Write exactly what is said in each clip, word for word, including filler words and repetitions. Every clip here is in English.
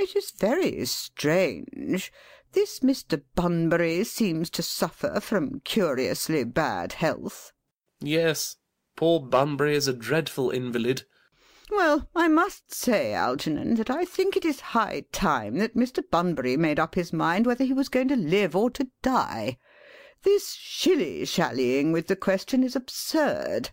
It is very strange. This Mister Bunbury seems to suffer from curiously bad health. Yes, poor Bunbury is a dreadful invalid. Well, I must say, Algernon, that I think it is high time that Mister Bunbury made up his mind whether he was going to live or to die. This shilly-shallying with the question is absurd.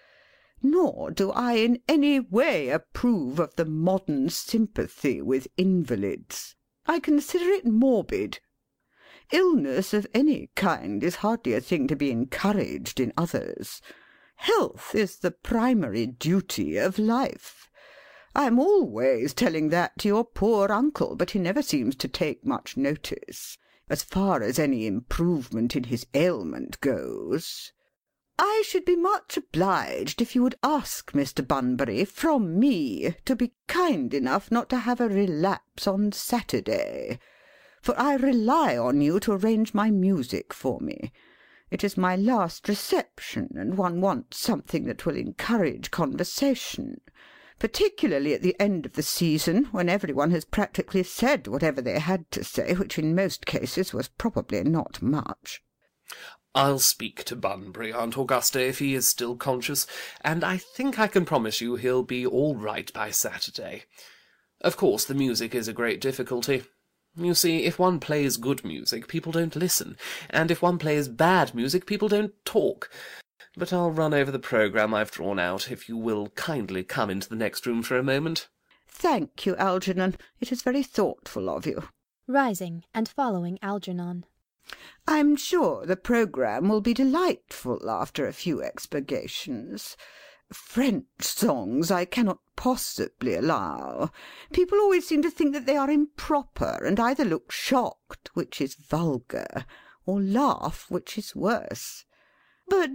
Nor do I in any way approve of the modern sympathy with invalids. I consider it morbid. Illness of any kind is hardly a thing to be encouraged in others. Health is the primary duty of life. I am always telling that to your poor uncle, but he never seems to take much notice, as far as any improvement in his ailment goes. I should be much obliged if you would ask Mister Bunbury from me to be kind enough not to have a relapse on Saturday, for I rely on you to arrange my music for me. It is my last reception, and one wants something that will encourage conversation, particularly at the end of the season, when every one has practically said whatever they had to say, which in most cases was probably not much. I'll speak to Bunbury, Aunt Augusta, if he is still conscious, and I think I can promise you he'll be all right by Saturday. Of course, the music is a great difficulty. You see, if one plays good music, people don't listen, and if one plays bad music, people don't talk. But I'll run over the programme I've drawn out, if you will kindly come into the next room for a moment. Thank you, Algernon. It is very thoughtful of you. Rising and following Algernon. I'm sure the programme will be delightful after a few expurgations. French songs I cannot possibly allow. People always seem to think that they are improper, and either look shocked, which is vulgar, or laugh, which is worse. But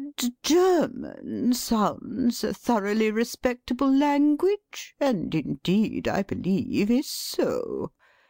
German sounds a thoroughly respectable language, and indeed, I believe, is so.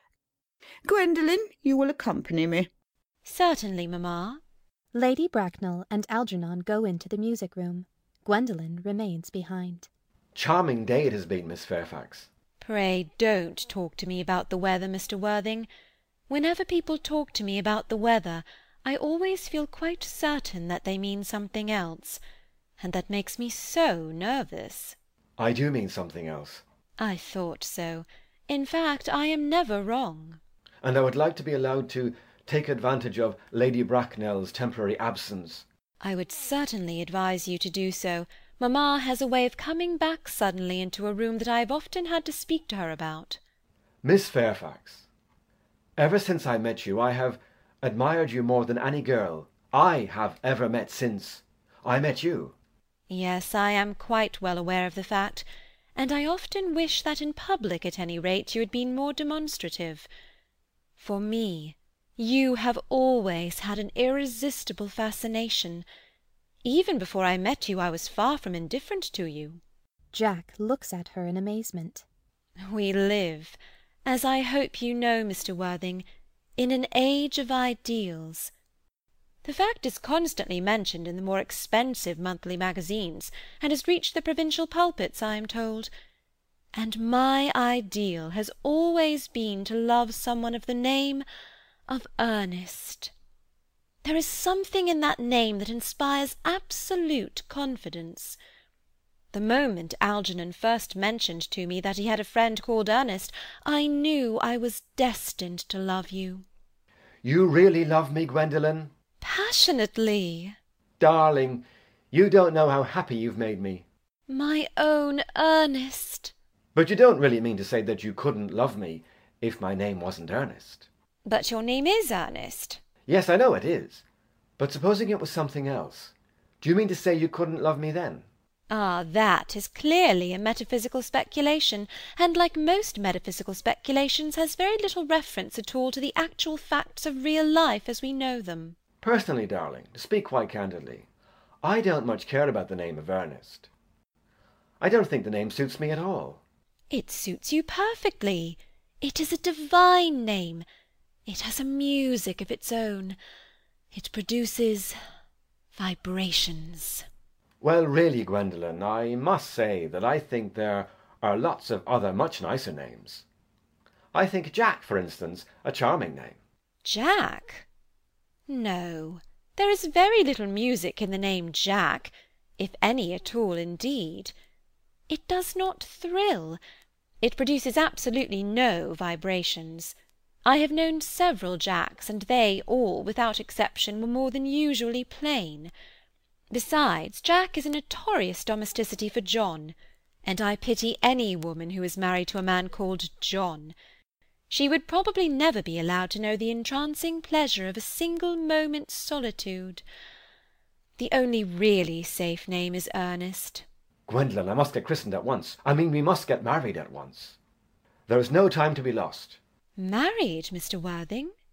Gwendolen, you will accompany me. Certainly, mamma. Lady Bracknell and Algernon go into the music-room. Gwendolen remains behind. Charming day it has been, Miss Fairfax. Pray don't talk to me about the weather, Mister Worthing. Whenever people talk to me about the weather, I always feel quite certain that they mean something else, and that makes me so nervous. I do mean something else. I thought so. In fact, I am never wrong. And I would like to be allowed to take advantage of Lady Bracknell's temporary absence. I would certainly advise you to do so. Mamma has a way of coming back suddenly into a room that I have often had to speak to her about. Miss Fairfax, ever since I met you, I have admired you more than any girl I have ever met since I met you. Yes, I am quite well aware of the fact, and I often wish that in public, at any rate, you had been more demonstrative. For me, you have always had an irresistible fascination. Even before I met you, I was far from indifferent to you. Jack looks at her in amazement. We live, as I hope you know, Mister Worthing, in an age of ideals. The fact is constantly mentioned in the more expensive monthly magazines, and has reached the provincial pulpits, I am told. And my ideal has always been to love someone of the name of Ernest. There is something in that name that inspires absolute confidence. The moment Algernon first mentioned to me that he had a friend called Ernest, I knew I was destined to love you. You really love me, Gwendolen? Passionately. Darling, you don't know how happy you've made me. My own Ernest. But you don't really mean to say that you couldn't love me if my name wasn't Ernest. But your name is Ernest. Yes, I know it is. But supposing it was something else, do you mean to say you couldn't love me then? Ah, that is clearly a metaphysical speculation, and like most metaphysical speculations has very little reference at all to the actual facts of real life as we know them. Personally, darling, to speak quite candidly, I don't much care about the name of Ernest. I don't think the name suits me at all. It suits you perfectly. It is a divine name. It has a music of its own. It produces vibrations. Well, really, Gwendolen, I must say that I think there are lots of other much nicer names. I think Jack, for instance, a charming name. Jack? No, there is very little music in the name Jack, if any at all indeed. It does not thrill. It produces absolutely no vibrations. I have known several Jacks, and they all, without exception, were more than usually plain. Besides, Jack is a notorious domesticity for John, and I pity any woman who is married to a man called John. She would probably never be allowed to know the entrancing pleasure of a single moment's solitude. The only really safe name is Ernest. Gwendolen, I must get christened at once. I mean, we must get married at once. There is no time to be lost. Married, Mister Worthing?